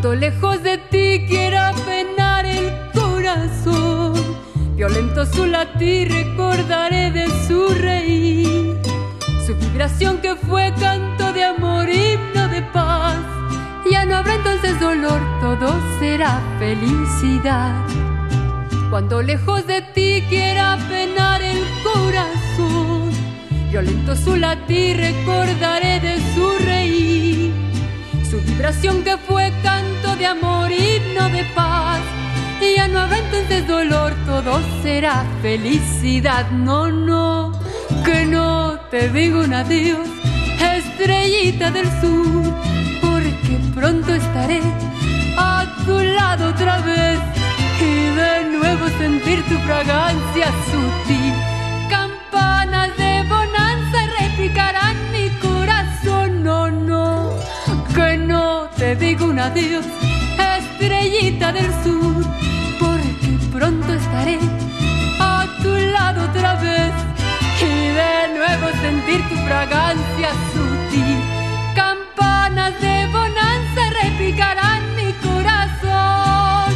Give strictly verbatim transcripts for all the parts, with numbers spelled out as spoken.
Cuando lejos de ti quiera penar el corazón, violento su latir recordaré de su reír, su vibración que fue canto de amor, himno de paz. Ya no habrá entonces dolor, todo será felicidad. Cuando lejos de ti quiera penar el corazón, violento su latir recordaré de su reír, su vibración que fue canto de amor, himno de paz. Y ya no habrá entonces dolor, todo será felicidad. No, no, que no te digo un adiós, estrellita del sur, porque pronto estaré a tu lado otra vez y de nuevo sentir tu fragancia sutil. Campanas de bonanza repicarán mi corazón. No, no, que no te digo un adiós, estrellita del sur, porque pronto estaré a tu lado otra vez y de nuevo sentir tu fragancia sutil. Campanas de bonanza repicarán mi corazón.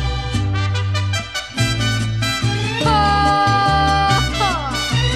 Oh, oh.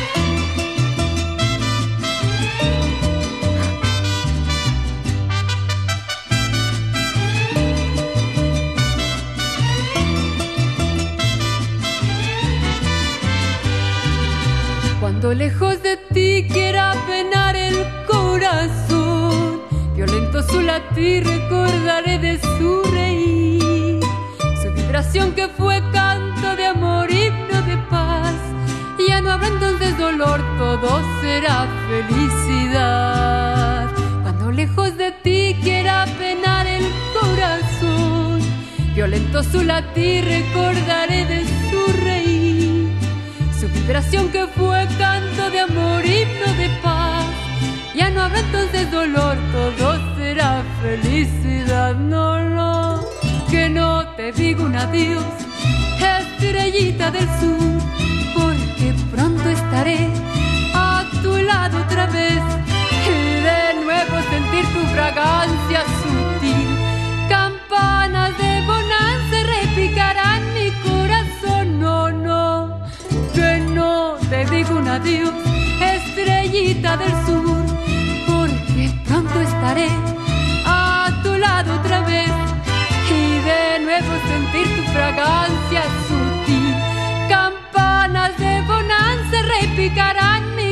Cuando lejos de ti quiera penar el corazón, violento su latir recordaré de su reír, su vibración que fue canto de amor, himno de paz. Ya no habrá entonces dolor, todo será felicidad. Cuando lejos de ti quiera penar el corazón, violento su latir recordaré de su reír, su vibración que fue canto de amor, himno de paz. Ya no habrá entonces dolor, todo será felicidad. No, no, que no te digo un adiós, estrellita del sur, porque pronto estaré a tu lado otra vez y de nuevo sentir tu fragancia sutil. Campanas de bonanza repicarán mi corazón. No, no, que no te digo un adiós, estrellita del sur, porque pronto estaré a tu lado otra vez y de nuevo sentir tu fragancia sutil. Campanas de bonanza repicarán mi